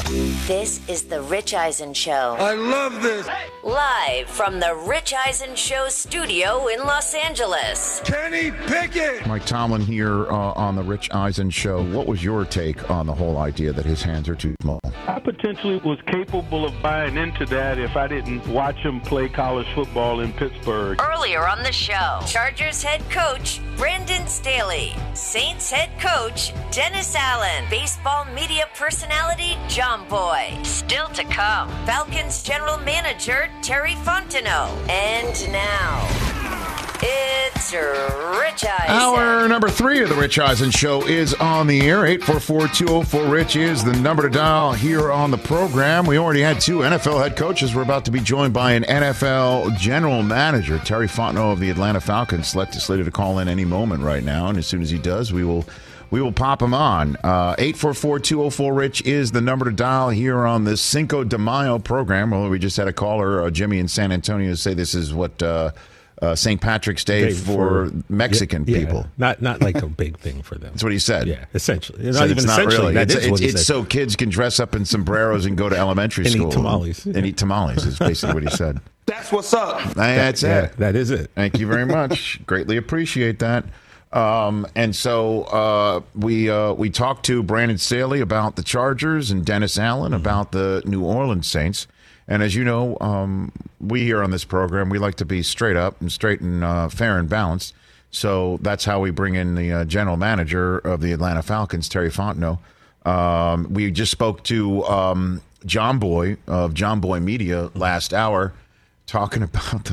This is The Rich Eisen Show. I love this. Live from The Rich Eisen Show studio in Los Angeles. Kenny Pickett. Mike Tomlin here on The Rich Eisen Show. What was your take on the whole idea that his hands are too small? I potentially was capable of buying into that if I didn't watch him play college football in Pittsburgh. Earlier on the show, Chargers head coach Brandon Staley, Saints head coach Dennis Allen, baseball media personality John Boy. Still to come, Falcons general manager Terry Fontenot. And now, it's Rich Eisen. Hour number 3 of the Rich Eisen Show is on the air. 844-204-RICH is the number to dial here on the program. We already had 2 NFL head coaches. We're about to be joined by an NFL general manager, Terry Fontenot of the Atlanta Falcons, slated to call in any moment right now. And as soon as he does, we will pop him on. 844-204-RICH is the number to dial here on the Cinco de Mayo program. Well, we just had a caller, Jimmy in San Antonio, say this is what St. Patrick's Day for Mexican people. Not like a big thing for them. That's what he said. Yeah, essentially. Not even essentially. That is what he said. It's so kids can dress up in sombreros and go to elementary school. And eat tamales. And eat tamales is basically what he said. That's what's up. That's it. That is it. Thank you very much. Greatly appreciate that. And so we talked to Brandon Staley about the Chargers and Dennis Allen about the New Orleans Saints. And as you know, we here on this program, we like to be straight up and straight and fair and balanced. So that's how we bring in the general manager of the Atlanta Falcons, Terry Fontenot. We just spoke to John Boy of John Boy Media last hour, talking about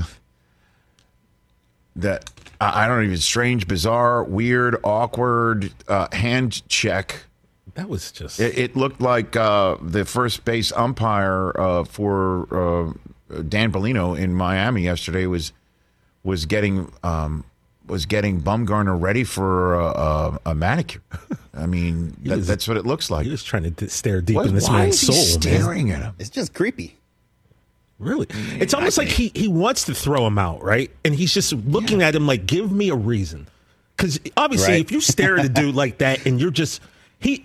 that. I don't even strange, bizarre, weird, awkward hand check. That was just. It looked like the first base umpire for Dan Bellino in Miami yesterday was getting Bumgarner ready for a manicure. I mean, that's what it looks like. He was trying to stare deep in this man's soul. Why is he staring at him? It's just creepy. Really? It's almost like he wants to throw him out, right? And he's just looking at him like, give me a reason. Because obviously, if you stare at a dude like that and you're just, he's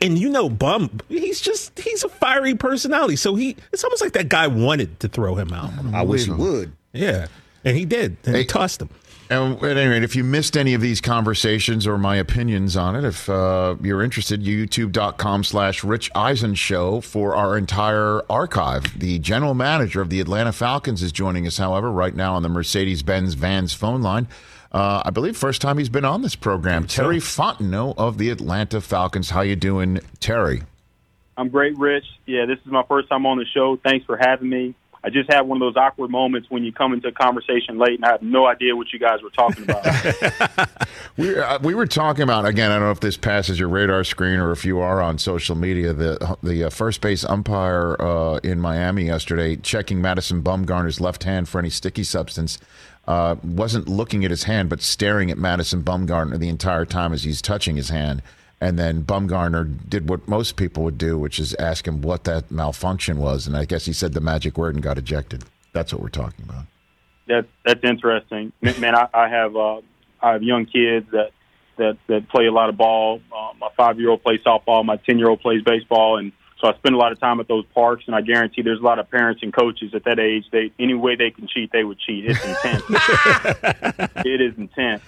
a fiery personality. So it's almost like that guy wanted to throw him out. I wish he would. Yeah. And he did. And he tossed him. And at any rate, if you missed any of these conversations or my opinions on it, if you're interested, youtube.com/Rich Eisen Show for our entire archive. The general manager of the Atlanta Falcons is joining us, however, right now on the Mercedes-Benz Vans phone line. I believe first time he's been on this program. Terry Fontenot of the Atlanta Falcons. How you doing, Terry? I'm great, Rich. Yeah, this is my first time on the show. Thanks for having me. I just had one of those awkward moments when you come into a conversation late and I have no idea what you guys were talking about. We were talking about, again, I don't know if this passes your radar screen or if you are on social media, the first base umpire in Miami yesterday checking Madison Bumgarner's left hand for any sticky substance. Wasn't looking at his hand, but staring at Madison Bumgarner the entire time as he's touching his hand. And then Bumgarner did what most people would do, which is ask him what that malfunction was. And I guess he said the magic word and got ejected. That's what we're talking about. That's interesting. Man, I have young kids that play a lot of ball. My 5-year-old plays softball. My 10-year-old plays baseball. And so I spend a lot of time at those parks, and I guarantee there's a lot of parents and coaches at that age. Any way they can cheat, they would cheat. It's intense. It is intense.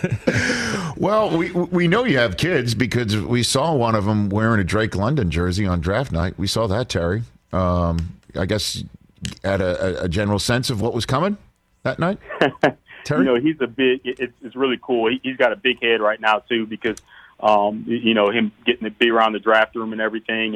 Well, we know you have kids because we saw one of them wearing a Drake London jersey on draft night. We saw that, Terry. I guess had a general sense of what was coming that night. Terry? He's it's really cool. He's got a big head right now too because him getting to be around the draft room and everything,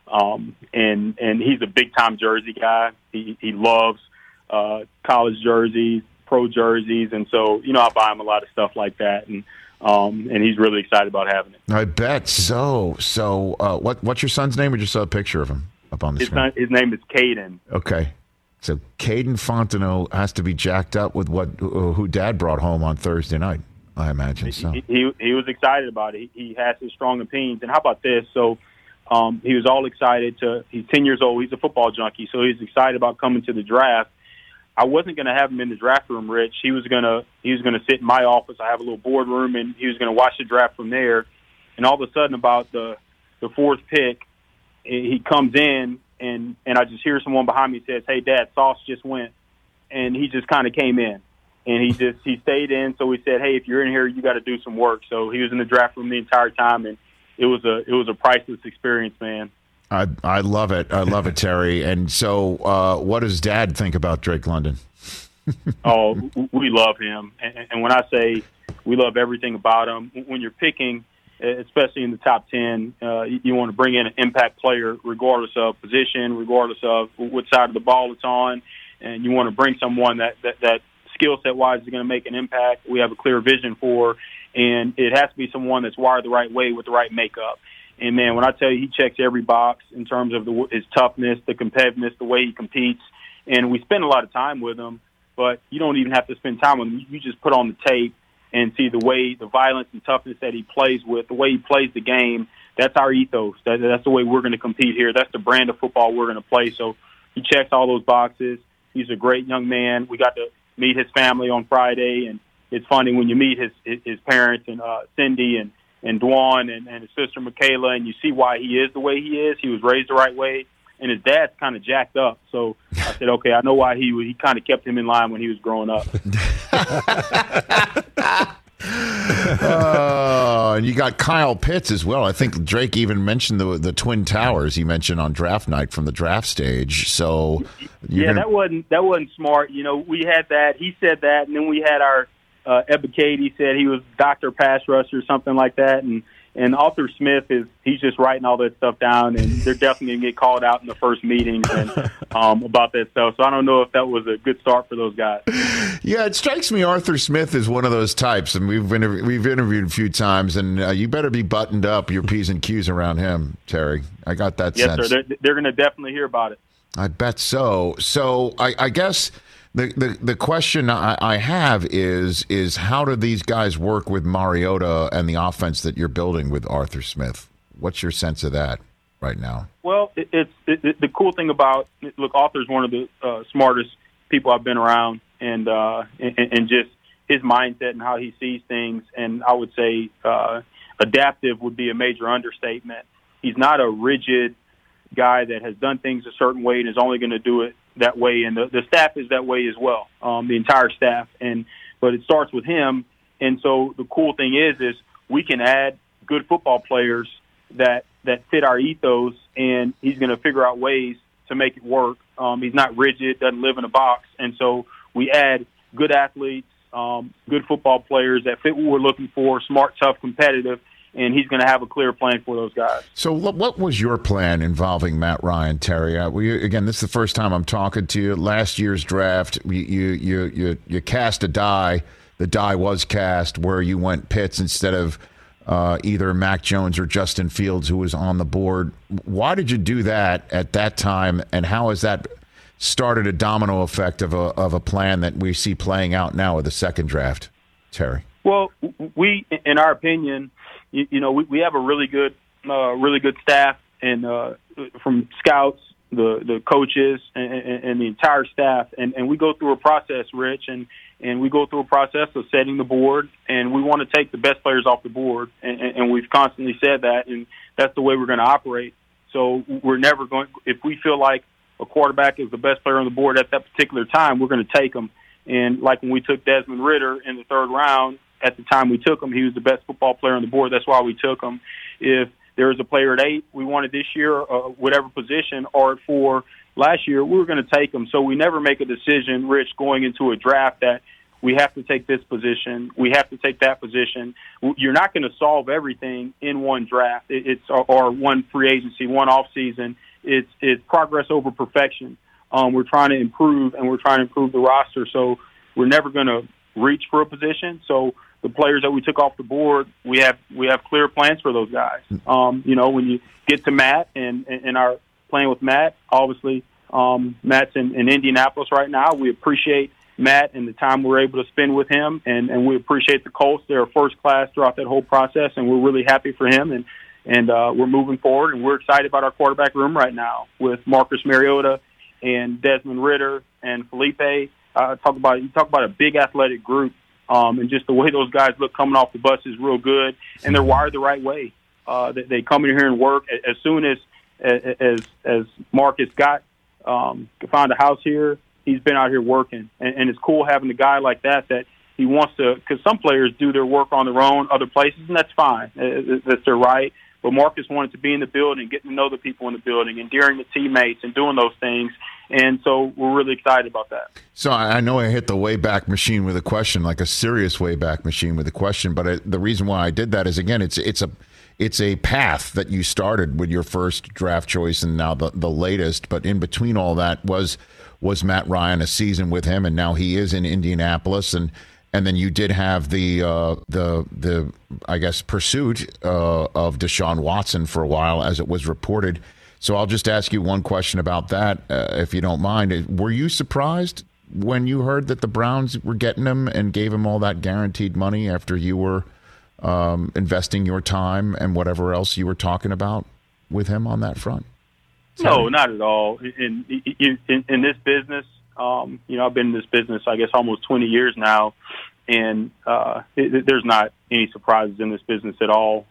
and he's a big time jersey guy. He loves college jerseys, pro jerseys, and so I buy him a lot of stuff like that, and he's really excited about having it. I bet so. So, what's your son's name? We just saw a picture of him up on the screen. His name is Caden. Okay, so Caden Fontenot has to be jacked up with who Dad brought home on Thursday night. I imagine so. He was excited about it. He has his strong opinions. And how about this? So, he was all excited he's 10 years old. He's a football junkie, so he's excited about coming to the draft. I wasn't going to have him in the draft room, Rich. He was going to sit in my office. I have a little boardroom, and he was going to watch the draft from there. And all of a sudden, about the fourth pick, he comes in, and I just hear someone behind me says, "Hey, Dad, Sauce just went," and he just kind of came in, and he stayed in. So we said, "Hey, if you're in here, you got to do some work." So he was in the draft room the entire time, and it was a priceless experience, man. I love it. I love it, Terry. And so, what does Dad think about Drake London? Oh, we love him, and when I say we love everything about him, when you're picking, especially in the top 10, you want to bring in an impact player regardless of position, regardless of what side of the ball it's on, and you want to bring someone that skill set wise is going to make an impact. We have a clear vision for, and it has to be someone that's wired the right way with the right makeup. And man, when I tell you he checks every box in terms of his toughness, the competitiveness, the way he competes, and we spend a lot of time with him. But you don't even have to spend time with him. You just put on the tape and see the violence and toughness that he plays with, the way he plays the game. That's our ethos. That's the way we're going to compete here. That's the brand of football we're going to play. So he checks all those boxes. He's a great young man. We got to meet his family on Friday, and it's funny when you meet his parents and Cindy and Dwan and his sister Michaela, and you see why he is the way he is. He was raised the right way. And his dad's kind of jacked up. So I said, okay, I know why he kind of kept him in line when he was growing up. And you got Kyle Pitts as well. I think Drake even mentioned the Twin Towers he mentioned on draft night from the draft stage. So that wasn't smart. You know, we had that. He said that, and then we had our Ebiketie. He said he was Dr. Pass Rush or something like that, and Arthur Smith he's just writing all that stuff down, and they're definitely going to get called out in the first meetings and about that stuff. So I don't know if that was a good start for those guys. Yeah, it strikes me Arthur Smith is one of those types, and we've interviewed a few times, and you better be buttoned up your P's and Q's around him, Terry. I got that sense. Yes, sir. They're going to definitely hear about it. I bet so. So I guess the question I have is how do these guys work with Mariota and the offense that you're building with Arthur Smith? What's your sense of that right now? Well, it's the cool thing about Arthur's one of the smartest people I've been around, and just his mindset and how he sees things. And I would say adaptive would be a major understatement. He's not a rigid guy that has done things a certain way and is only going to do it that way, and the staff is that way as well, the entire staff. But it starts with him, and so the cool thing is we can add good football players that fit our ethos, and he's going to figure out ways to make it work. He's not rigid, doesn't live in a box, and so we add good athletes, good football players that fit what we're looking for, smart, tough, competitive, and he's going to have a clear plan for those guys. So what was your plan involving Matt Ryan, Terry? Again, this is the first time I'm talking to you. Last year's draft, you cast a die. The die was cast where you went Pitts instead of either Mac Jones or Justin Fields, who was on the board. Why did you do that at that time, and how has that started a domino effect of a plan that we see playing out now with the second draft, Terry? Well, we, in our opinion, we have a really good staff, and from scouts, the coaches, and the entire staff, and we go through a process, Rich, and we go through a process of setting the board, and we want to take the best players off the board, and we've constantly said that, and that's the way we're going to operate. So we're never going. If we feel like a quarterback is the best player on the board at that particular time, we're going to take him. And like when we took Desmond Ridder in the third round. At the time we took him, he was the best football player on the board. That's why we took him. If there was a player at 8 we wanted this year, whatever position, or at 4 last year, we were going to take him. So we never make a decision, Rich, going into a draft that we have to take this position, we have to take that position. You're not going to solve everything in one draft. Or one free agency, one off season. It's progress over perfection. We're trying to improve, and we're trying to improve the roster. So we're never going to reach for a position. So the players that we took off the board, we have clear plans for those guys. When you get to Matt and our playing with Matt, obviously Matt's in Indianapolis right now. We appreciate Matt and the time we're able to spend with him, and we appreciate the Colts. They're first class throughout that whole process, and we're really happy for him. And we're moving forward, and we're excited about our quarterback room right now with Marcus Mariota and Desmond Ridder and Felipe. You talk about a big athletic group. And just the way those guys look coming off the bus is real good, and they're wired the right way. They come in here and work. As soon as as Marcus got found a house here, he's been out here working, and it's cool having a guy like that he wants to. Because some players do their work on their own, other places, and that's fine. That's their right. But Marcus wanted to be in the building, getting to know the people in the building, endearing the teammates, and doing those things. And so we're really excited about that. So I know I hit the Wayback Machine with a question, like a serious Wayback Machine with a question. But the reason why I did that is, again, it's a path that you started with your first draft choice and now the latest. But in between all that was Matt Ryan, a season with him, and now he is in Indianapolis. And then you did have the I guess pursuit of Deshaun Watson for a while, as it was reported. So I'll just ask you one question about that, if you don't mind. Were you surprised when you heard that the Browns were getting him and gave him all that guaranteed money after you were investing your time and whatever else you were talking about with him on that front? No, not at all. In this business, I've been in this business, I guess, almost 20 years now, and there's not any surprises in this business at all,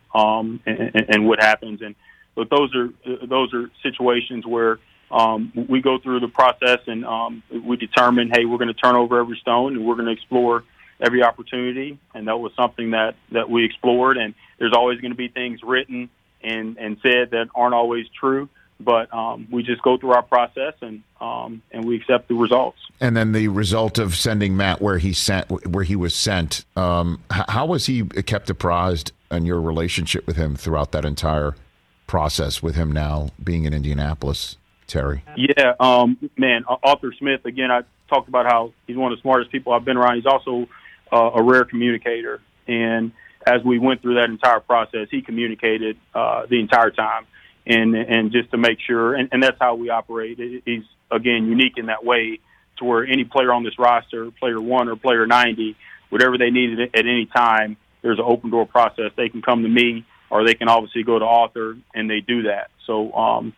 and what happens. But those are situations where we go through the process and we determine, hey, we're going to turn over every stone and we're going to explore every opportunity, and that was something that we explored. And there's always going to be things written and said that aren't always true. But we just go through our process and we accept the results. And then the result of sending Matt where he was sent. How was he kept apprised in your relationship with him throughout that entire process? With him now being in Indianapolis, Terry. Yeah, man. Arthur Smith. Again, I talked about how he's one of the smartest people I've been around. He's also a rare communicator, and as we went through that entire process, he communicated the entire time. And just to make sure, and that's how we operate. He's, again, unique in that way to where any player on this roster, player 1 or player 90, whatever they need at any time, there's an open door process. They can come to me or they can obviously go to Arthur, and they do that. So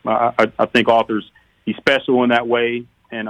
I think he's special in that way, and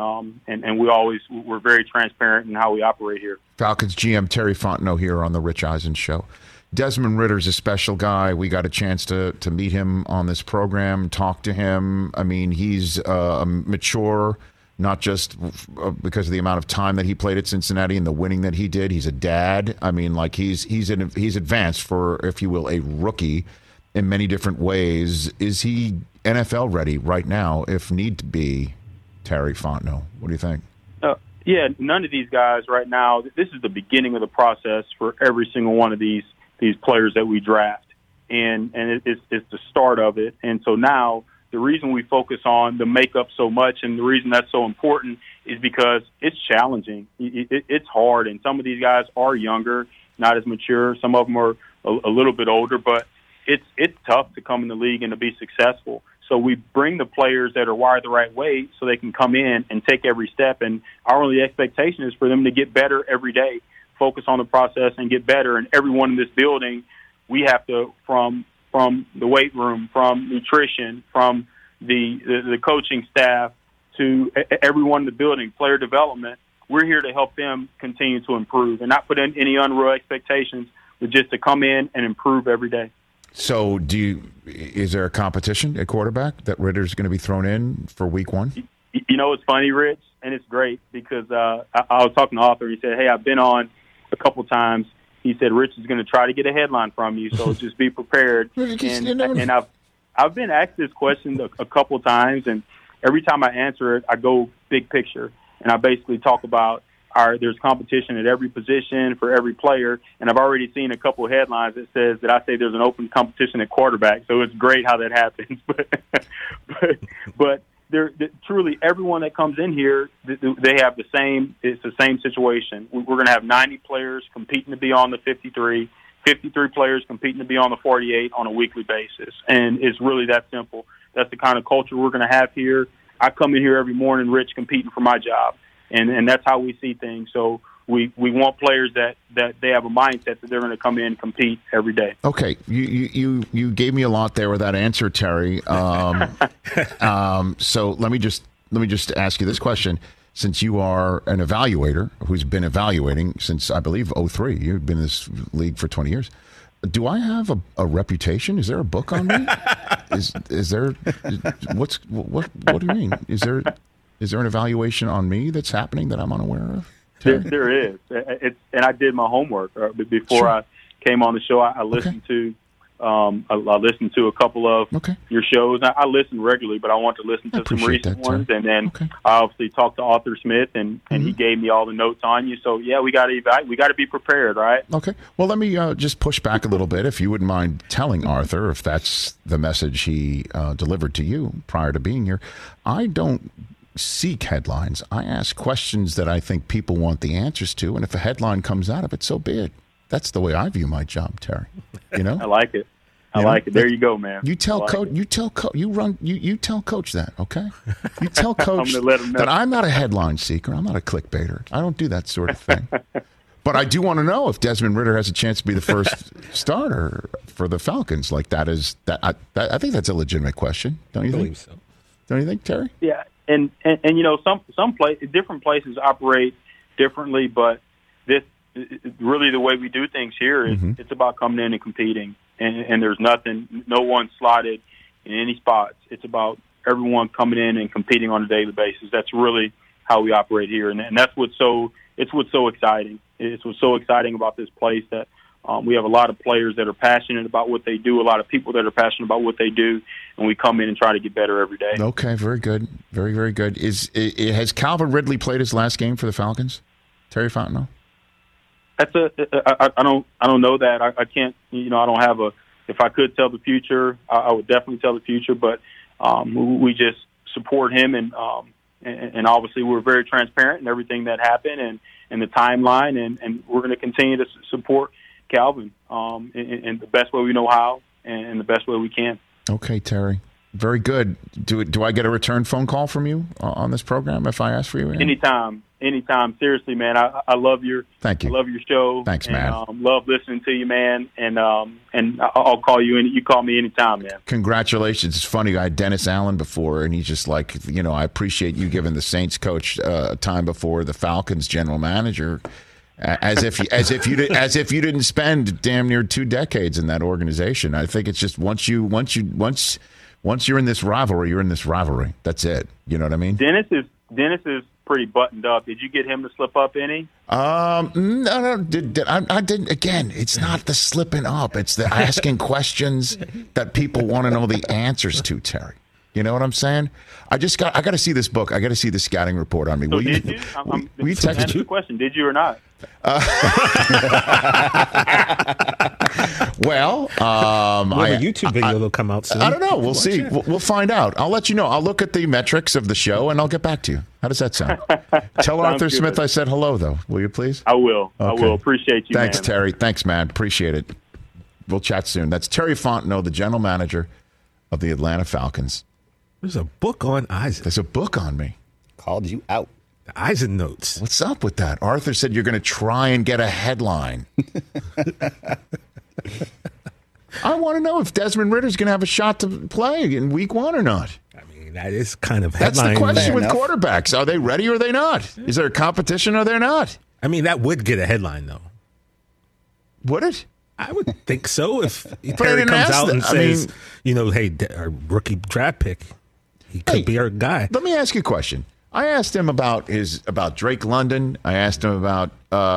we're very transparent in how we operate here. Falcons GM Terry Fontenot here on the Rich Eisen Show. Desmond Ritter's a special guy. We got a chance to meet him on this program, talk to him. I mean, he's mature, not just because of the amount of time that he played at Cincinnati and the winning that he did. He's a dad. I mean, like he's advanced for, if you will, a rookie in many different ways. Is he NFL ready right now, if need to be, Terry Fontenot? What do you think? Yeah, none of these guys right now. This is the beginning of the process for every single one of these players that we draft, and it's the start of it. And so now the reason we focus on the makeup so much, and the reason that's so important, is because it's challenging. It's hard, and some of these guys are younger, not as mature. Some of them are a little bit older, but it's tough to come in the league and to be successful. So we bring the players that are wired the right way so they can come in and take every step. And our only expectation is for them to get better every day, focus on the process and get better. And everyone in this building, we have to, from the weight room, from nutrition, from the coaching staff to everyone in the building, player development, we're here to help them continue to improve and not put in any unreal expectations, but just to come in and improve every day. So is there a competition at quarterback that Ritter's going to be thrown in for week 1? You know, it's funny, Rich, and it's great because I was talking to Arthur. He said, hey, I've been on a couple times. He said, Rich is going to try to get a headline from you, so just be prepared. And I've been asked this question a couple times, and every time I answer it, I go big picture, and I basically talk about there's competition at every position for every player, and I've already seen a couple of headlines that says that I say there's an open competition at quarterback, so it's great how that happens. But truly everyone that comes in here, they have it's the same situation. We're going to have 90 players competing to be on the 53 players competing to be on the 48 on a weekly basis, and it's really that simple. That's the kind of culture we're going to have here. I come in here every morning, Rich, competing for my job. And that's how we see things. So we want players that they have a mindset that they're going to come in and compete every day. Okay, you gave me a lot there with that answer, Terry. So let me just ask you this question: since you are an evaluator who's been evaluating since I believe 2003, you've been in this league for 20 years. do I have a reputation? Is there a book on me? Is there? What do you mean? Is there an evaluation on me that's happening that I'm unaware of? There is. And I did my homework before I came on the show. I listened to. I listened to a couple of your shows. I listen regularly, but I want to listen to some recent ones. And then I obviously talked to Arthur Smith, and he gave me all the notes on you. So, yeah, we got to be prepared, right? Okay. Well, let me just push back a little bit, if you wouldn't mind telling Arthur, if that's the message he delivered to you prior to being here. I don't seek headlines. I ask questions that I think people want the answers to, and if a headline comes out of it, so be it. That's the way I view my job, Terry. You know, I like it. I like it. There you go, man. You tell coach. You tell coach. You tell coach that. Okay. You tell coach that I'm not a headline seeker. I'm not a clickbaiter. I don't do that sort of thing. But I do want to know if Desmond Ridder has a chance to be the first starter for the Falcons. Like that is that. I think that's a legitimate question. Don't you think? I believe so. Don't you think, Terry? Yeah, and you know some different places operate differently, but this. Really, the way we do things here is it's about coming in and competing, and there's no one slotted in any spots. It's about everyone coming in and competing on a daily basis. That's really how we operate here, and that's what's so exciting. It's what's so exciting about this place that we have a lot of players that are passionate about what they do, a lot of people that are passionate about what they do, and we come in and try to get better every day. Okay, very good, very, very good. Has Calvin Ridley played his last game for the Falcons? Terry Fontenot? I don't know that. I can't. I don't have a. If I could tell the future, I would definitely tell the future. But we just support him, and obviously we're very transparent in everything that happened and the timeline, and we're going to continue to support Calvin in the best way we know how and the best way we can. Okay, Terry. Very good. Do I get a return phone call from you on this program if I ask for you? Anytime. Seriously, man. I love your. Thank you. I love your show. Thanks, man. Love listening to you, man. And I'll call you. You call me anytime, man. Congratulations. It's funny. I had Dennis Allen before, and he's just like, I appreciate you giving the Saints coach time before the Falcons general manager, as if you didn't spend damn near 2 decades in that organization. I think it's just once you're in this rivalry, you're in this rivalry. That's it. You know what I mean? Dennis is pretty buttoned up. Did you get him to slip up any? No. I didn't. Again, it's not the slipping up. It's the asking questions that people want to know the answers to, Terry. You know what I'm saying? I got to see this book. I got to see the scouting report on me. So did you? Will you text the question? Did you or not? Well, a YouTube video will come out soon. I don't know. We'll see. We'll find out. I'll let you know. I'll look at the metrics of the show, and I'll get back to you. How does that sound? Tell Arthur Smith I said hello, though. Will you please? I will. Okay. I will. Appreciate you, Thanks, man. Terry. Thanks, man. Appreciate it. We'll chat soon. That's Terry Fontenot, the general manager of the Atlanta Falcons. There's a book on Eisen. There's a book on me. Called you out. The Eisen notes. What's up with that? Arthur said you're going to try and get a headline. I want to know if Desmond Ridder's going to have a shot to play in week 1 or not. I mean, that is kind of headline. That's the question with quarterbacks. Are they ready or are they not? Is there a competition or they're not? I mean, that would get a headline, though. Would it? I would think so. If Terry comes out and says, hey, our rookie draft pick, he could be our guy. Let me ask you a question. I asked him about Drake London. I asked him about.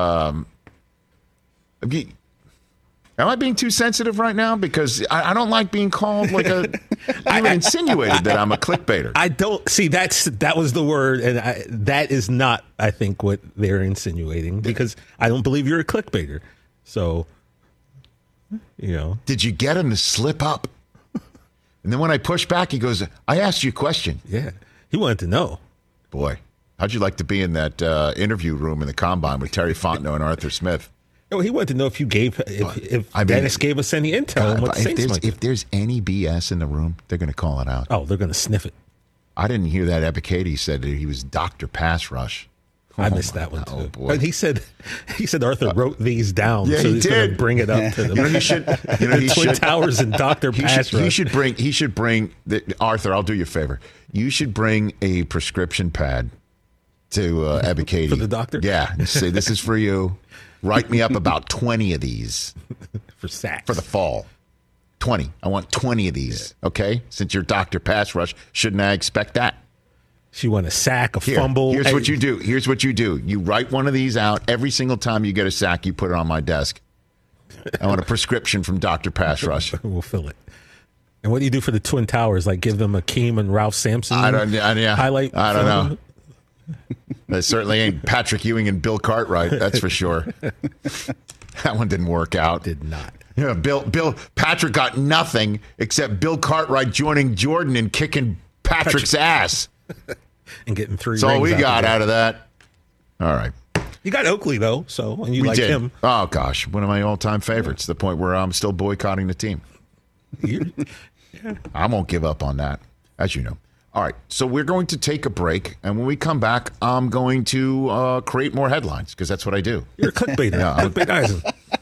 Am I being too sensitive right now? Because I don't like being called like a. You insinuated that I'm a clickbaiter. I don't see that was the word, and that is not. I think what they're insinuating because I don't believe you're a clickbaiter. So, did you get him to slip up? And then when I push back, he goes, "I asked you a question." Yeah, he wanted to know. Boy, how'd you like to be in that interview room in the Combine with Terry Fontenot and Arthur Smith? Oh, he wanted to know if Dennis gave us any intel on what the Saints might do. If there's any BS in the room, they're going to call it out. Oh, they're going to sniff it. I didn't hear that Ebiketie said that he was Dr. Pass Rush. I missed that one too. Oh, boy. But he said Arthur wrote these down. Yeah, so he he's going to bring it up to them. He should. He Twin Towers and Dr. Pass Rush. He should bring Arthur. I'll do you a favor. You should bring a prescription pad to Ebiketie for the doctor. Yeah, say this is for you. Write me up about 20 of these for sacks for the fall. 20. I want 20 of these. Okay, since you're Dr. Pass Rush, shouldn't I expect that? She want a sack, a fumble. Here's what you do. You write one of these out every single time you get a sack. You put it on my desk. I want a prescription from Dr. Pass Rush. We'll fill it. And what do you do for the Twin Towers? Like give them Akeem and Ralph Sampson highlight? I don't know. That certainly ain't Patrick Ewing and Bill Cartwright. That's for sure. That one didn't work out. Did not. Yeah, Patrick got nothing except Bill Cartwright joining Jordan and kicking Patrick's ass. And getting 3 That's all we got out of that. All right. You got Oakley, though, and you like him. Oh, gosh. One of my all-time favorites, to the point where I'm still boycotting the team. I won't give up on that, as you know. All right, so we're going to take a break, and when we come back, I'm going to create more headlines, because that's what I do. You're a clickbaiter. Yeah, clickbait Eisen.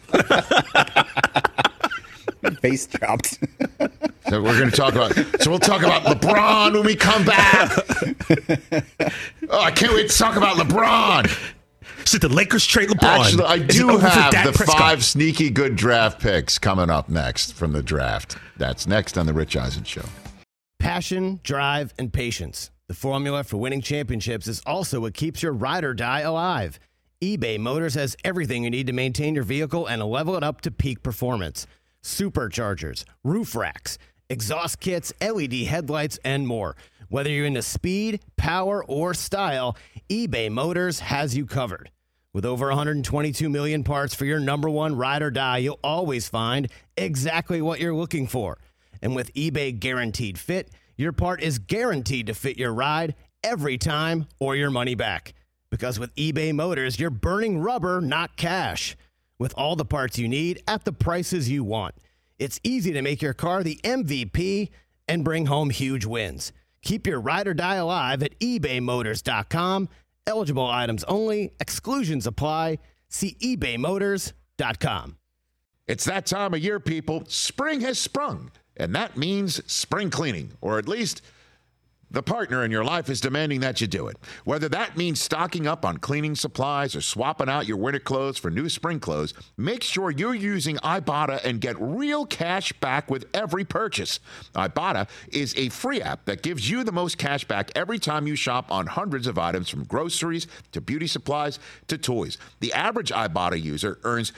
Face dropped. So we're going to talk about. So we'll talk about LeBron when we come back. Oh, I can't wait to talk about LeBron. Should the Lakers trade LeBron? Actually, I do have the 5 sneaky good draft picks coming up next from the draft. That's next on the Rich Eisen Show. Passion, drive, and patience. The formula for winning championships is also what keeps your ride or die alive. eBay Motors has everything you need to maintain your vehicle and level it up to peak performance. Superchargers, roof racks, exhaust kits, LED headlights, and more. Whether you're into speed, power, or style, eBay Motors has you covered. With over 122 million parts for your number one ride or die, you'll always find exactly what you're looking for. And with eBay Guaranteed Fit, your part is guaranteed to fit your ride every time or your money back. Because with eBay Motors, you're burning rubber, not cash. With all the parts you need at the prices you want. It's easy to make your car the MVP and bring home huge wins. Keep your ride or die alive at ebaymotors.com. Eligible items only. Exclusions apply. See ebaymotors.com. It's that time of year, people. Spring has sprung, and that means spring cleaning, or at least the partner in your life is demanding that you do it. Whether that means stocking up on cleaning supplies or swapping out your winter clothes for new spring clothes, make sure you're using Ibotta and get real cash back with every purchase. Ibotta is a free app that gives you the most cash back every time you shop on hundreds of items, from groceries to beauty supplies to toys. The average Ibotta user earns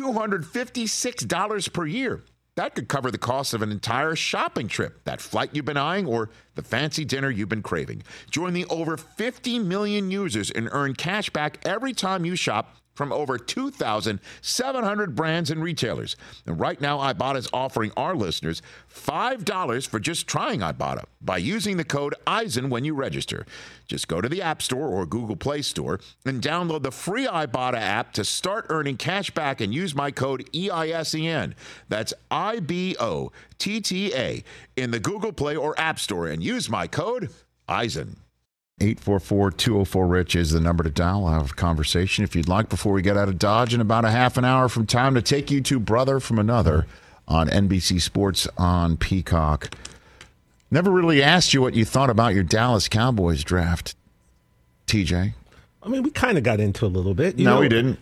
$256 per year. That could cover the cost of an entire shopping trip, that flight you've been eyeing, or the fancy dinner you've been craving. Join the over 50 million users and earn cash back every time you shop from over 2,700 brands and retailers. And right now, Ibotta is offering our listeners $5 for just trying Ibotta by using the code Eisen when you register. Just go to the App Store or Google Play Store and download the free Ibotta app to start earning cash back and use my code EISEN. That's IBOTTA in the Google Play or App Store, and use my code Eisen. 844-204-RICH is the number to dial. I'll have a conversation if you'd like before we get out of Dodge in about a half an hour from time to take you to Brother from Another on NBC Sports on Peacock. Never really asked you what you thought about your Dallas Cowboys draft, TJ. I mean, we kind of got into a little bit. No, we didn't.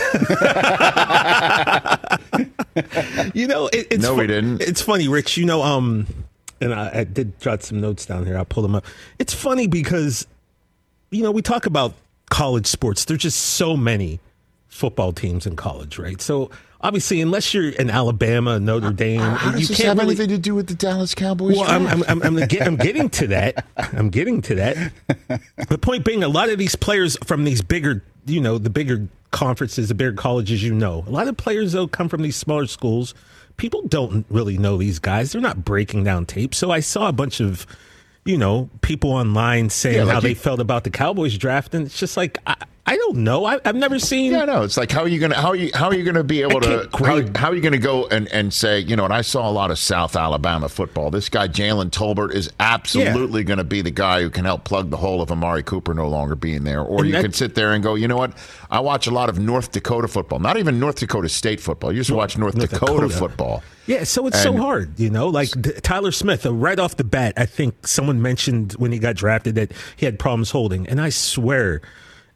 We didn't. It's funny, Rich. And I did jot some notes down here. I'll pull them up. It's funny because, we talk about college sports. There's just so many football teams in college, right? So, obviously, unless you're in Alabama, Notre Dame, how does this have anything to do with the Dallas Cowboys? Well, I'm getting to that. I'm getting to that. The point being, a lot of these players from these bigger, the bigger conferences, the bigger colleges, a lot of players, though, come from these smaller schools. People don't really know these guys. They're not breaking down tape. So I saw a bunch of, people online saying how they felt about the Cowboys draft, and it's just like I don't know. I've never seen. Yeah, no. It's like how are you gonna be able to how are you gonna go and say, and I saw a lot of South Alabama football. This guy Jalen Tolbert is absolutely going to be the guy who can help plug the hole of Amari Cooper no longer being there. Or you can sit there and go, you know what? I watch a lot of North Dakota football. Not even North Dakota State football. You just watch North Dakota football. Yeah, so it's so hard, like Tyler Smith, right off the bat, I think someone mentioned when he got drafted that he had problems holding. And I swear,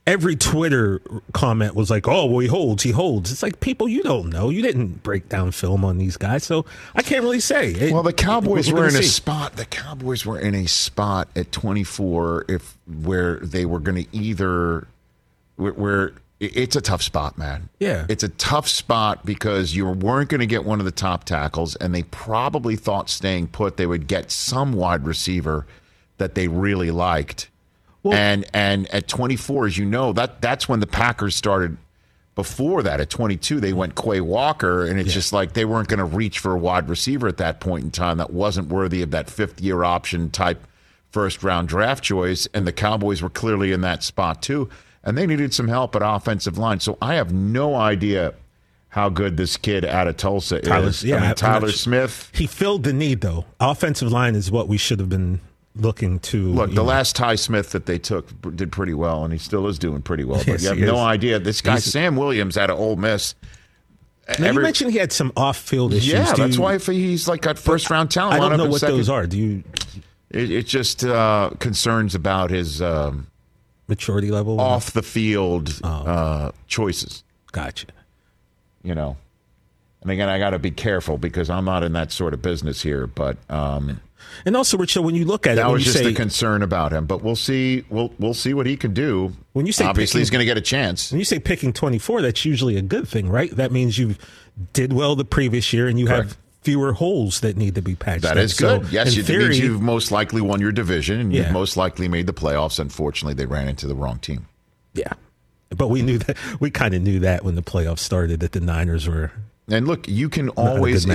every Twitter comment was like, "Oh, well, he holds." It's like, people, you don't know. You didn't break down film on these guys, so I can't really say. Well, the Cowboys were in a see. spot. The Cowboys were in a spot at 24 where they were going to either where it's a tough spot, man. Yeah, it's a tough spot because you weren't going to get one of the top tackles, and they probably thought staying put they would get some wide receiver that they really liked. Well, and at 24, as you know, that's when the Packers started. Before that, at 22, they went Quay Walker, and it's just like they weren't going to reach for a wide receiver at that point in time that wasn't worthy of that fifth-year option type first-round draft choice, and the Cowboys were clearly in that spot too, and they needed some help at offensive line. So I have no idea how good this kid out of Tulsa is. Yeah, Tyler Smith. He filled the need, though. Offensive line is what we should have been looking to. Look, the last Ty Smith that they took did pretty well, and he still is doing pretty well. But you have no idea. This guy, Sam Williams, out of Ole Miss. Now, you mentioned he had some off-field issues. Yeah, that's why he's like got first-round talent. I don't know what those are. Do you? It's just concerns about his maturity level, off the field choices. Gotcha. You know, and again, I got to be careful because I'm not in that sort of business here, but. And also, Rich, when you look at that it, was just a concern about him. But we'll see. We'll see what he can do. When you say obviously he's going to get a chance. When you say picking 24, that's usually a good thing, right? That means you did well the previous year, and you have fewer holes that need to be patched. That is good. So, yes, it means you've most likely won your division, and you've most likely made the playoffs. Unfortunately, they ran into the wrong team. Yeah, but we knew that. We kind of knew that when the playoffs started that the Niners were. And look, you can always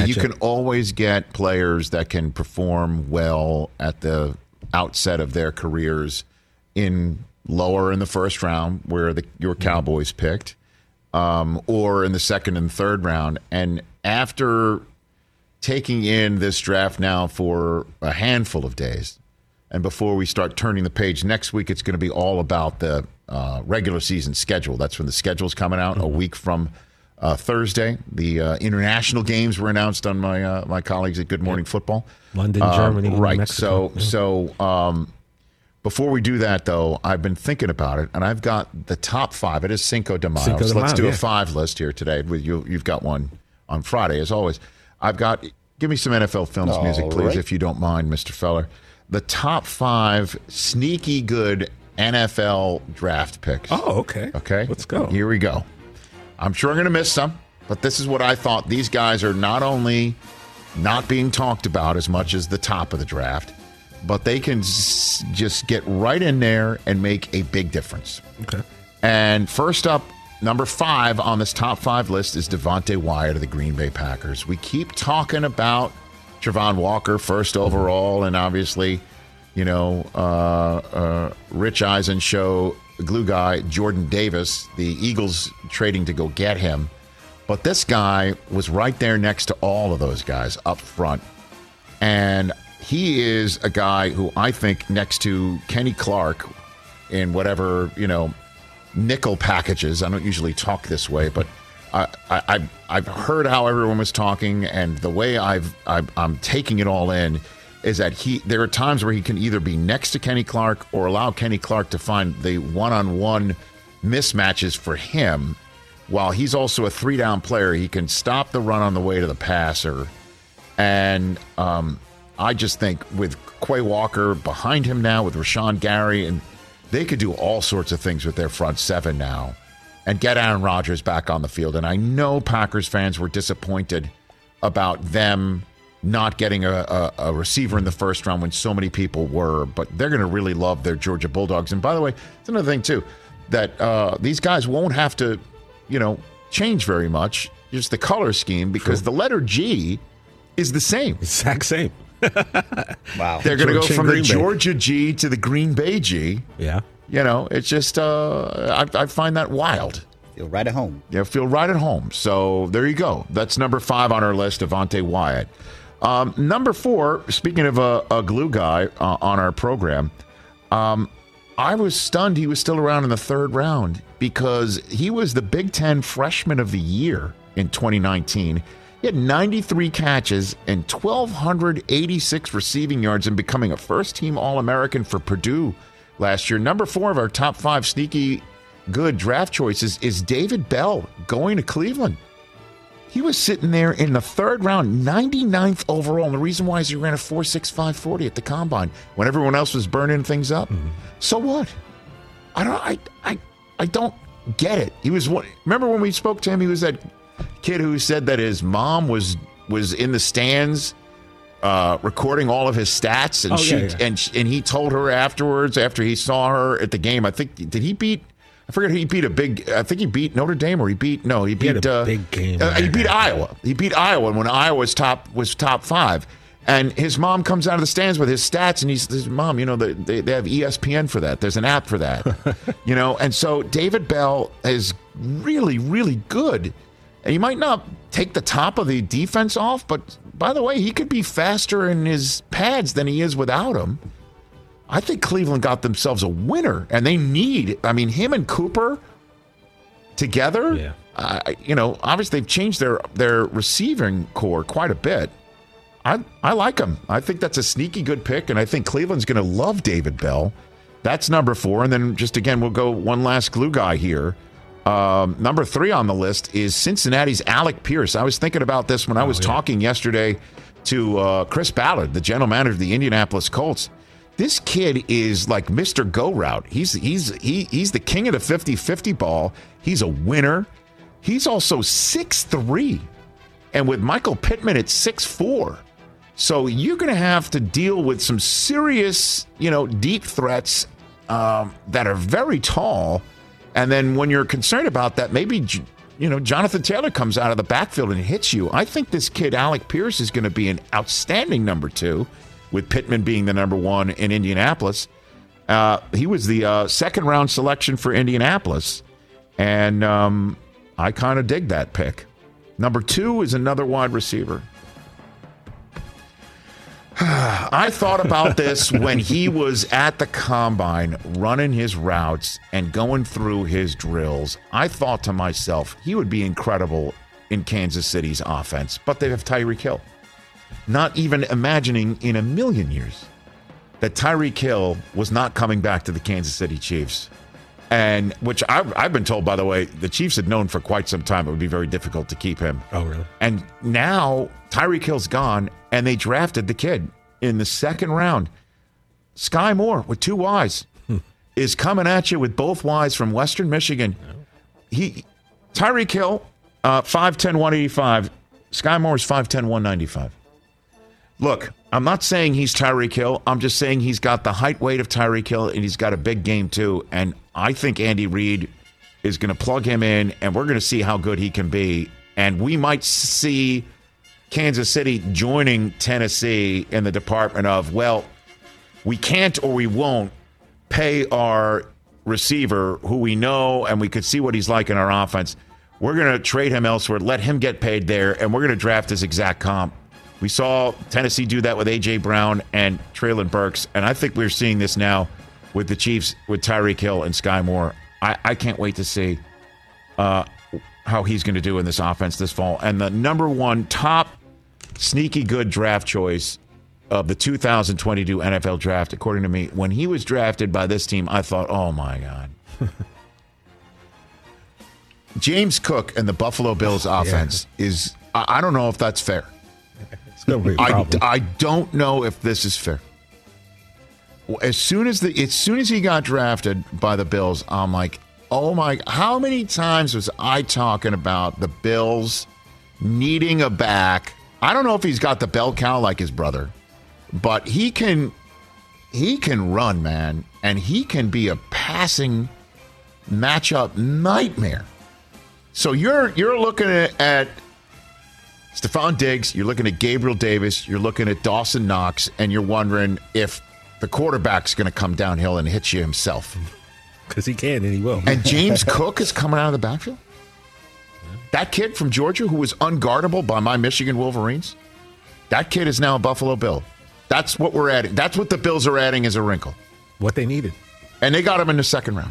get players that can perform well at the outset of their careers in lower in the first round where your Cowboys picked, or in the second and third round. And after taking in this draft now for a handful of days, and before we start turning the page next week, it's going to be all about the regular season schedule. That's when the schedule's coming out, a week from Thursday. The international games were announced on my colleagues at Good Morning Football. London, Germany, right. Mexico. So before we do that, though, I've been thinking about it, and I've got the top 5. It is Cinco de Mayo. So let's do a 5 list here today. You've got one on Friday, as always. Give me some NFL Films music, please, if you don't mind, Mr. Feller. The top 5 sneaky good NFL draft picks. Oh, okay. Okay. Let's go. Here we go. I'm sure I'm going to miss some, but this is what I thought. These guys are not only not being talked about as much as the top of the draft, but they can just get right in there and make a big difference. Okay. And first up, number 5 on this top 5 list is Devontae Wyatt of the Green Bay Packers. We keep talking about Travon Walker, first overall, and obviously, Rich Eisen show glue guy Jordan Davis, the Eagles trading to go get him. But this guy was right there next to all of those guys up front. And he is a guy who I think next to Kenny Clark in whatever, nickel packages. I don't usually talk this way, but I've heard how everyone was talking, and the way I'm taking it all in is that there are times where he can either be next to Kenny Clark or allow Kenny Clark to find the one-on-one mismatches for him. While he's also a 3-down player, he can stop the run on the way to the passer. And I just think with Quay Walker behind him now, with Rashawn Gary, and they could do all sorts of things with their front 7 now and get Aaron Rodgers back on the field. And I know Packers fans were disappointed about them not getting a receiver in the first round when so many people were, but they're going to really love their Georgia Bulldogs. And by the way, it's another thing too, that these guys won't have to, change very much, just the color scheme, because the letter G is the same. Exact same. Wow. They're going to go from the Georgia G to the Green Bay G. Yeah. It's just, I find that wild. Feel right at home. Yeah, feel right at home. So there you go. That's number 5 on our list, Devontae Wyatt. Number 4, speaking of a glue guy on our program, I was stunned he was still around in the 3rd round because he was the Big Ten Freshman of the Year in 2019. He had 93 catches and 1,286 receiving yards and becoming a first-team All-American for Purdue last year. Number 4 of our top 5 sneaky good draft choices is David Bell going to Cleveland. He was sitting there in the third round, 99th overall. And the reason why is he ran a 4.65 40 at the combine when everyone else was burning things up. Mm-hmm. So what? I don't get it. He was one. Remember when we spoke to him? He was that kid who said that his mom was in the stands recording all of his stats, and and he told her afterwards, after he saw her at the game. I think did he beat? I forget who he beat. I think he beat Notre Dame, or he beat a big game. He beat Iowa. He beat Iowa when Iowa was top 5. And his mom comes out of the stands with his stats, and he says, "Mom, they have ESPN for that. There's an app for that." And so David Bell is really, really good. And he might not take the top of the defense off, but by the way, he could be faster in his pads than he is without him. I think Cleveland got themselves a winner, and they need, him and Cooper together. Yeah. Obviously they've changed their receiving core quite a bit. I like him. I think that's a sneaky good pick, and I think Cleveland's going to love David Bell. That's number 4, and then just again, we'll go one last glue guy here. Number 3 on the list is Cincinnati's Alec Pierce. I was thinking about this when I was talking yesterday to Chris Ballard, the general manager of the Indianapolis Colts. This kid is like Mr. Go Route. He's the king of the 50-50 ball. He's a winner. He's also 6'3", and with Michael Pittman at 6'4". So you're going to have to deal with some serious, deep threats that are very tall. And then when you're concerned about that, maybe, Jonathan Taylor comes out of the backfield and hits you. I think this kid, Alec Pierce, is going to be an outstanding number 2, with Pittman being the number 1 in Indianapolis. He was the second-round selection for Indianapolis, and I kind of dig that pick. Number 2 is another wide receiver. I thought about this when he was at the combine running his routes and going through his drills. I thought to myself, he would be incredible in Kansas City's offense, but they have Tyreek Hill. Not even imagining in a million years that Tyreek Hill was not coming back to the Kansas City Chiefs. And which I've been told, by the way, the Chiefs had known for quite some time it would be very difficult to keep him. Oh, really? And now Tyreek Hill's gone, and they drafted the kid in the second round. Sky Moore with 2 Ys is coming at you with both Ys from Western Michigan. Tyreek Hill, 5'10", 185. Sky Moore is 5'10", 195. Look, I'm not saying he's Tyreek Hill. I'm just saying he's got the height weight of Tyreek Hill, and he's got a big game too. And I think Andy Reid is going to plug him in, and we're going to see how good he can be. And we might see Kansas City joining Tennessee in the department of, well, we can't or we won't pay our receiver who we know and we could see what he's like in our offense. We're going to trade him elsewhere, let him get paid there, and we're going to draft his exact comp. We saw Tennessee do that with A.J. Brown and Treylon Burks, and I think we're seeing this now with the Chiefs, with Tyreek Hill and Sky Moore. I can't wait to see how he's going to do in this offense this fall. And the number 1 top sneaky good draft choice of the 2022 NFL draft, according to me, when he was drafted by this team, I thought, oh, my God. James Cook and the Buffalo Bills offense is, I don't know if that's fair. I don't know if this is fair. As soon as he got drafted by the Bills, I'm like, oh my, how many times was I talking about the Bills needing a back? I don't know if he's got the bell cow like his brother, but he can run, man, and he can be a passing matchup nightmare. So you're looking at Stephon Diggs, you're looking at Gabriel Davis, you're looking at Dawson Knox, and you're wondering if the quarterback's going to come downhill and hit you himself. Because he can, and he will. And James Cook is coming out of the backfield? That kid from Georgia who was unguardable by my Michigan Wolverines, that kid is now a Buffalo Bill. That's what we're adding. That's what the Bills are adding as a wrinkle. What they needed. And they got him in the second round.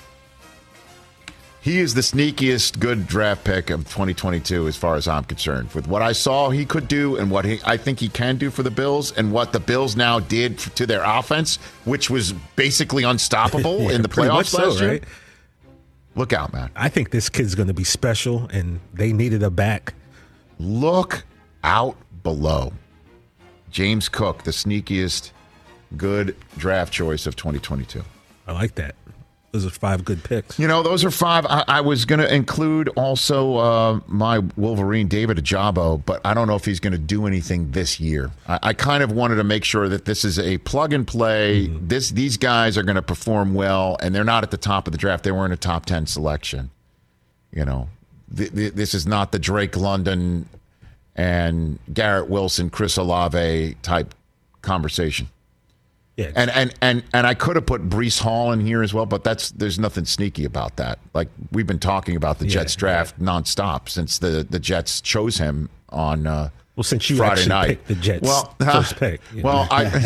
He is the sneakiest good draft pick of 2022 as far as I'm concerned. With what I saw he could do and what I think he can do for the Bills and what the Bills now did to their offense, which was basically unstoppable in the playoffs last year. Right? Look out, man. I think this kid's going to be special, and they needed a back. Look out below. James Cook, the sneakiest good draft choice of 2022. I like that. Those are 5 good picks. You know, those are 5. I was going to include also my Wolverine, David Ajabo, but I don't know if he's going to do anything this year. I kind of wanted to make sure that this is a plug and play. These guys are going to perform well, and they're not at the top of the draft. They weren't a top 10 selection. You know, this is not the Drake London and Garrett Wilson, Chris Olave type conversation. Yeah. And I could have put Breece Hall in here as well, but there's nothing sneaky about that. Like, we've been talking about the Jets draft nonstop since the Jets chose him on since you Friday actually night. picked the Jets first pick. Well,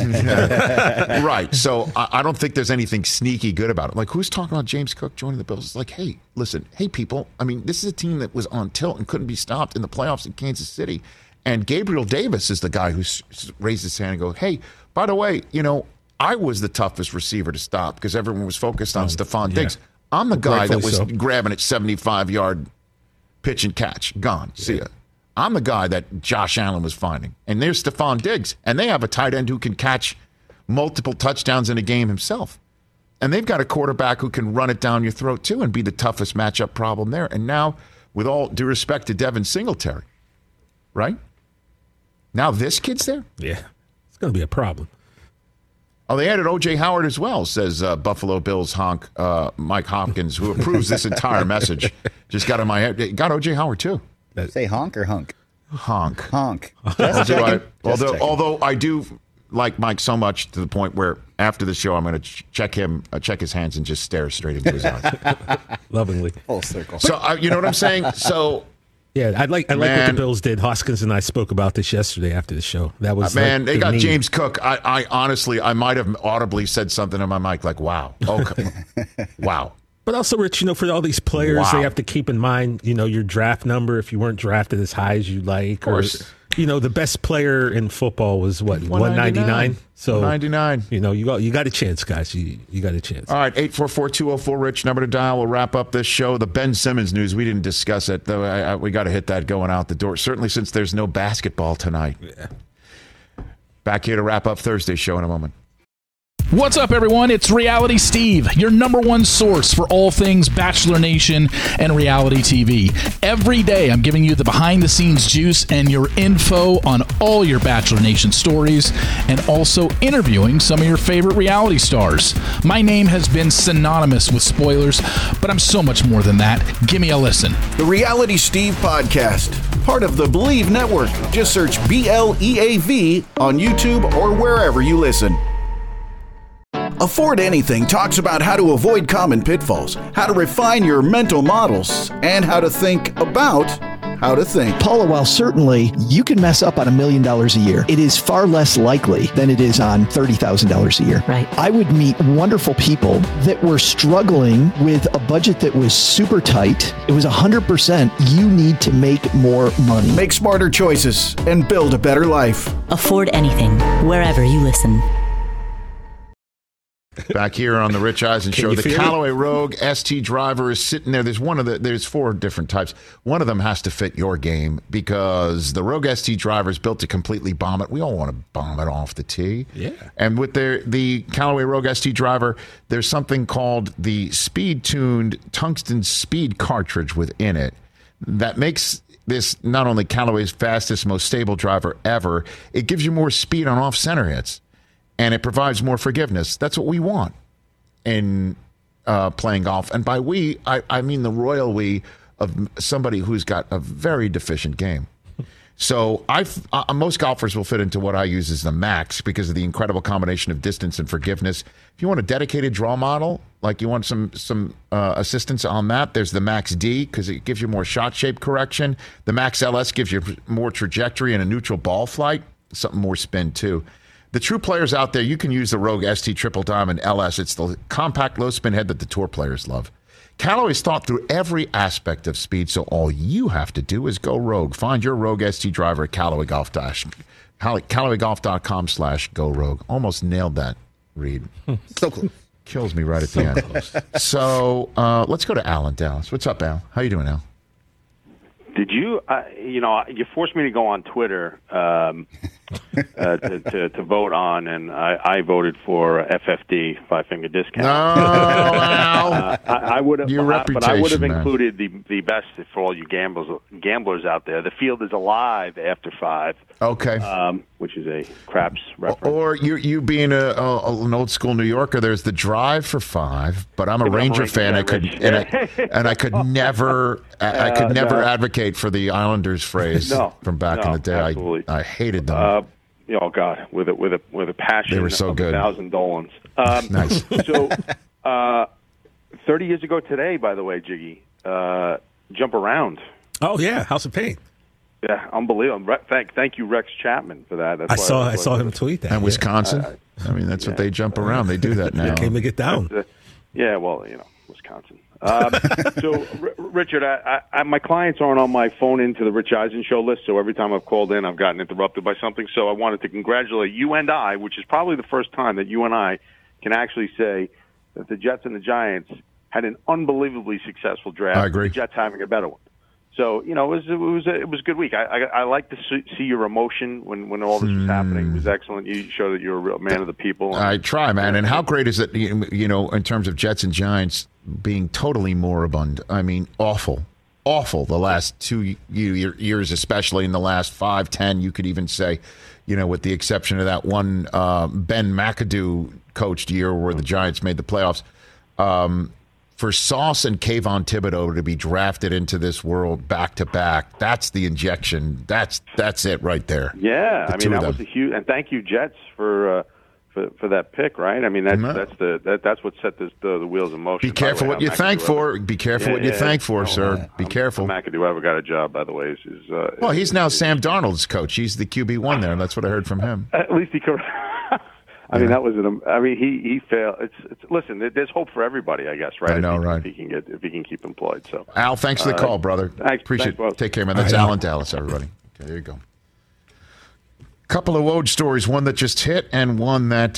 right. So I don't think there's anything sneaky good about it. Like, who's talking about James Cook joining the Bills? It's like, hey, listen, hey, people. I mean, this is a team that was on tilt and couldn't be stopped in the playoffs in Kansas City. And Gabriel Davis is the guy who raised his hand and go, hey, by the way, you know, I was the toughest receiver to stop because everyone was focused on Stephon Diggs. I'm the guy that was grabbing at 75-yard pitch and catch. Gone. See ya. I'm the guy that Josh Allen was finding. And there's Stephon Diggs. And they have a tight end who can catch multiple touchdowns in a game himself. And they've got a quarterback who can run it down your throat, too, and be the toughest matchup problem there. And now, with all due respect to Devin Singletary, right? Now this kid's there? Yeah. It's going to be a problem. Oh, they added O.J. Howard as well, says Buffalo Bills honk Mike Hopkins, who approves this entire message. Just got in my head. Got O.J. Howard, too. Say honk or hunk? Honk. Honk. Although I do like Mike so much to the point where after the show I'm going to check his hands and just stare straight into his eyes. Lovingly. Full circle. So, you know what I'm saying? So... Yeah, I like what the Bills did. Hoskins and I spoke about this yesterday after the show. That was they got James Cook. I honestly, I might have audibly said something in my mic like, "Wow, wow." But also, Rich, you know, for all these players, they have to keep in mind, you know, your draft number if you weren't drafted as high as you like. Of course. Or, you know, the best player in football was what, 199? So 199. You know, you got a chance, guys. You got a chance. All right, 844-204-RICH, number to dial. We'll wrap up this show. The Ben Simmons news, we didn't discuss it, though. We got to hit that going out the door, certainly since there's no basketball tonight. Yeah. Back here to wrap up Thursday's show in a moment. What's up, everyone? It's Reality Steve, your number one source for all things Bachelor Nation and reality TV. Every day, I'm giving you the behind-the-scenes juice and your info on all your Bachelor Nation stories, and also interviewing some of your favorite reality stars. My name has been synonymous with spoilers, but I'm so much more than that. Give me a listen. The Reality Steve Podcast, part of the Believe Network. Just search BLEAV on YouTube or wherever you listen. Afford Anything talks about how to avoid common pitfalls, how to refine your mental models, and how to think about how to think. Paula, while certainly you can mess up on $1 million a year, it is far less likely than it is on $30,000 a year. Right. I would meet wonderful people that were struggling with a budget that was super tight. It was 100% you need to make more money. Make smarter choices and build a better life. Afford Anything, wherever you listen. Back here on the Rich Eisen Show, the Callaway Rogue ST driver is sitting there. There's 4 different types. One of them has to fit your game because the Rogue ST driver is built to completely bomb it. We all want to bomb it off the tee. Yeah. And with the Callaway Rogue ST driver, there's something called the speed-tuned tungsten speed cartridge within it that makes this not only Callaway's fastest, most stable driver ever, it gives you more speed on off-center hits. And it provides more forgiveness. That's what we want in playing golf. And by we, I mean the royal we of somebody who's got a very deficient game. So most golfers will fit into what I use as the Max because of the incredible combination of distance and forgiveness. If you want a dedicated draw model, like you want some assistance on that, there's the Max D because it gives you more shot shape correction. The Max LS gives you more trajectory and a neutral ball flight, something more spin too. The true players out there, you can use the Rogue ST Triple Diamond LS. It's the compact low-spin head that the tour players love. Callaway's thought through every aspect of speed, so all you have to do is go Rogue. Find your Rogue ST driver at CallawayGolf.com/GoRogue. Almost nailed that, Reed. So close. Kills me right at the end. So let's go to Al in Dallas. What's up, Al? How you doing, Al? Did you, you forced me to go on Twitter to vote on, and I voted for FFD, Five Finger Discount. No, Al. I would have, Your but I would have reputation, man. included the best for all you gamblers out there. The field is alive after 5. Okay. Which is a craps reference. Or you being an old school New Yorker, there's the drive for 5, but I'm a Ranger fan. I could never advocate for the Islanders phrase from back in the day. I hated them. Oh God, with a passion. They were so of good. 1,000 Dolans. Nice. So, 30 years ago today, by the way, Jiggy, Jump Around. Oh yeah, House of Pain. Yeah, unbelievable. Thank you, Rex Chapman, for that. I saw him tweet that. And Wisconsin. I mean, that's what they jump around. They do that now. They came to get down. Yeah, well, Wisconsin. So, Richard, my clients aren't on my phone into the Rich Eisen show list, so every time I've called in, I've gotten interrupted by something. So I wanted to congratulate you and I, which is probably the first time that you and I can actually say that the Jets and the Giants had an unbelievably successful draft. I agree. The Jets having a better one. So, it was a good week. I like to see your emotion when all this was happening. It was excellent. You showed that you're a real man of the people. I try, man. And how great is it, in terms of Jets and Giants being totally moribund? I mean, awful. The last 2 years, especially in the last 5, 10, you could even say, with the exception of that one Ben McAdoo coached year where the Giants made the playoffs. For Sauce and Kayvon Thibodeau to be drafted into this world back to back, that's the injection. That's it right there. Yeah, I mean that was a huge. And thank you, Jets, for that pick. Right? I mean that's what set the wheels in motion. Be careful what you thank for. Be careful what you thank for, sir. Be careful. McAdoo ever got a job, by the way. Well, he's now Sam Darnold's coach. He's the QB1 there. That's what I heard from him. At least he could. I mean, that was he failed. Listen, there's hope for everybody, I guess, right? I know, right? If he can keep employed. So, Al, thanks for the call, brother. Appreciate it. Take care, man. That's Al in Dallas, everybody. Okay, there you go. Couple of Woj stories. One that just hit, and one that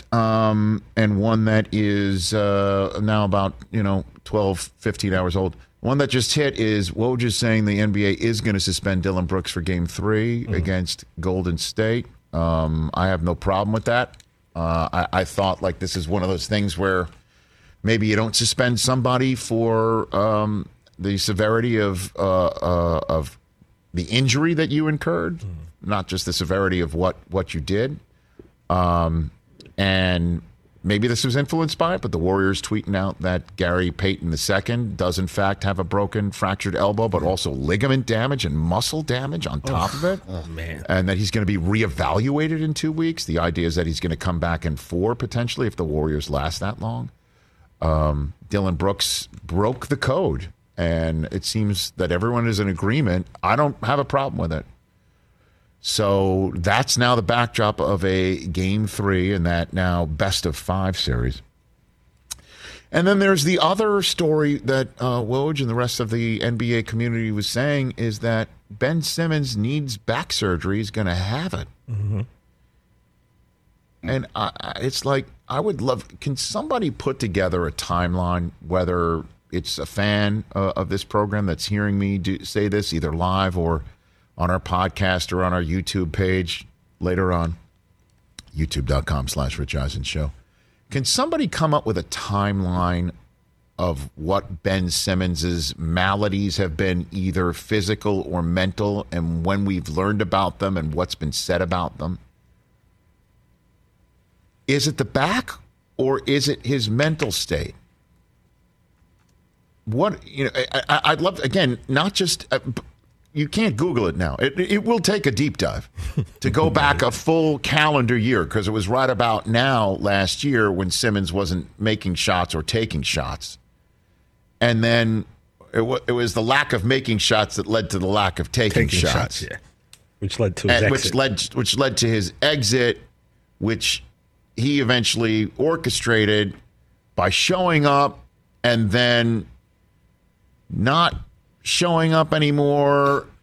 is now about 12, 15 hours old. One that just hit is Woj is saying the NBA is going to suspend Dillon Brooks for Game 3 against Golden State. I have no problem with that. I thought like this is one of those things where maybe you don't suspend somebody for the severity of the injury that you incurred, not just the severity of what you did. And maybe this was influenced by it, but the Warriors tweeting out that Gary Payton II does in fact have a broken, fractured elbow, but also ligament damage and muscle damage on top of it. Oh, man. And that he's going to be reevaluated in 2 weeks. The idea is that he's going to come back in 4 potentially if the Warriors last that long. Dillon Brooks broke the code, and it seems that everyone is in agreement. I don't have a problem with it. So that's now the backdrop of a Game 3 in that now best-of-5 series. And then there's the other story that Woj and the rest of the NBA community was saying is that Ben Simmons needs back surgery. He's going to have it. Mm-hmm. And it's like, I would love, can somebody put together a timeline, whether it's a fan of this program that's hearing me say this either live or on our podcast or on our YouTube page later on, youtube.com/Rich Eisen Show. Can somebody come up with a timeline of what Ben Simmons' maladies have been, either physical or mental, and when we've learned about them and what's been said about them? Is it the back or is it his mental state? What, I'd love, again, not just... you can't Google it now. It will take a deep dive to go back a full calendar year, because it was right about now last year when Simmons wasn't making shots or taking shots. And then it was the lack of making shots that led to the lack of taking shots. Yeah. Which led to his exit. Which led to his exit, which he eventually orchestrated by showing up and then not showing up anymore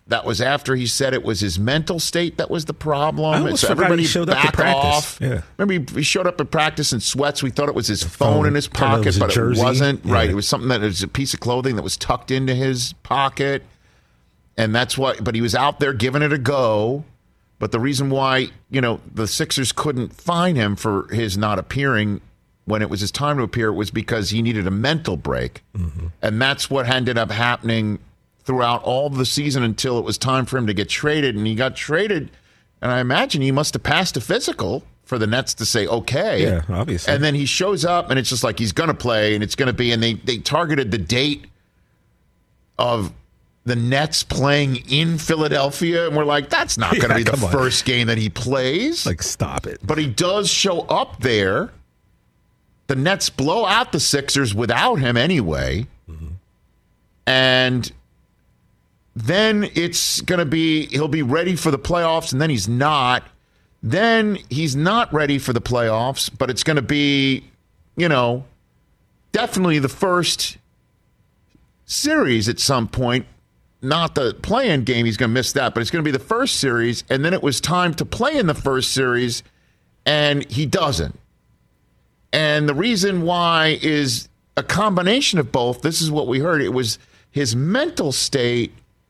that was after he said it was his mental state that was the problem. I almost forgot he showed up to practice. Yeah. Remember, he showed up at practice in sweats. We thought it was his phone in his pocket, but it wasn't. Yeah. Right. It was something that was a piece of clothing that was tucked into his pocket. And that's why, but he was out there giving it a go. But the reason why, the Sixers couldn't fine him for his not appearing when it was his time to appear was because he needed a mental break. Mm-hmm. And that's what ended up happening throughout all the season until it was time for him to get traded. And he got traded, and I imagine he must have passed a physical for the Nets to say, okay. Yeah, obviously. And then he shows up, and it's just like he's going to play, and it's going to be, and they targeted the date of the Nets playing in Philadelphia, and we're like, that's not going to be the first game that he plays. Like, stop it. But he does show up there. The Nets blow out the Sixers without him anyway. Mm-hmm. And then it's going to be, he'll be ready for the playoffs, and then he's not. Then he's not ready for the playoffs, but it's going to be, definitely the first series at some point. Not the play-in game, he's going to miss that, but it's going to be the first series, and then it was time to play in the first series, and he doesn't. And the reason why is a combination of both. This is what we heard. It was his mental state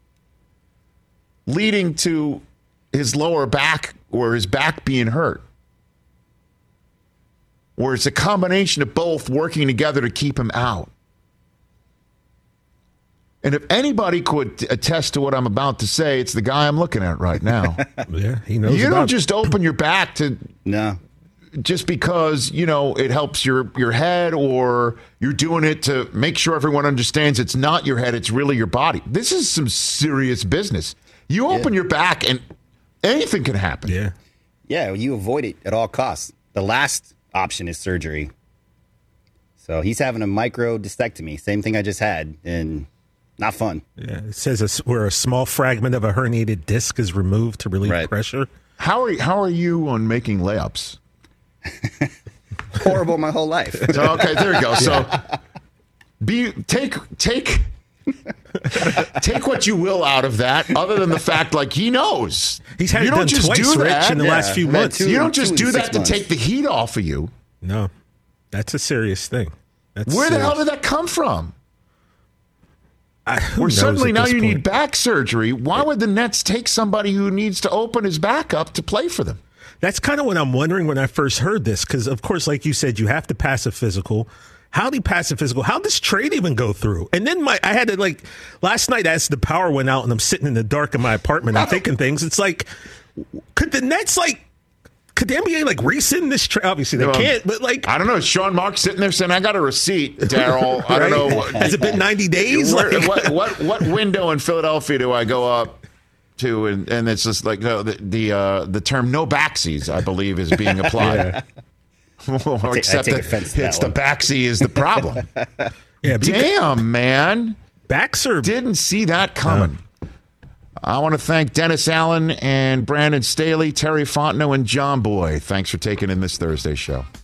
leading to his lower back or his back being hurt. Where it's a combination of both working together to keep him out. And if anybody could attest to what I'm about to say, it's the guy I'm looking at right now. Yeah, he knows. You don't just open your back to no, just because it helps your head, or you're doing it to make sure everyone understands it's not your head, it's really your body. This is some serious business. You open your back, and anything can happen. Yeah, you avoid it at all costs. The last option is surgery. So he's having a microdiscectomy, same thing I just had, and not fun. Yeah, it says where a small fragment of a herniated disc is removed to relieve pressure. How are you on making layups? Horrible my whole life. Okay, there you go. So take what you will out of that, other than the fact, like, he knows. He's had it done twice, Rich, in the last few months. You don't just do that to take the heat off of you. No, that's a serious thing. Where the hell did that come from? Where suddenly now you need back surgery. Why would the Nets take somebody who needs to open his back up to play for them? That's kind of what I'm wondering when I first heard this, because, of course, like you said, you have to pass a physical. How did he pass a physical? How did this trade even go through? And then I had to, last night as the power went out and I'm sitting in the dark in my apartment, I'm thinking things. It's like, could the Nets, could the NBA rescind this trade? Obviously they can't, but I don't know. Sean Marks sitting there saying, I got a receipt, Daryl. I don't know. Has it been 90 days? What window in Philadelphia do I go up to? And it's just the term no backsies, I believe, is being applied. Except that it's the backseat is the problem. Damn, man. Baxter didn't see that coming. I want to thank Dennis Allen and Brandon Staley, Terry Fontenot, and John Boy. Thanks for taking in this Thursday show.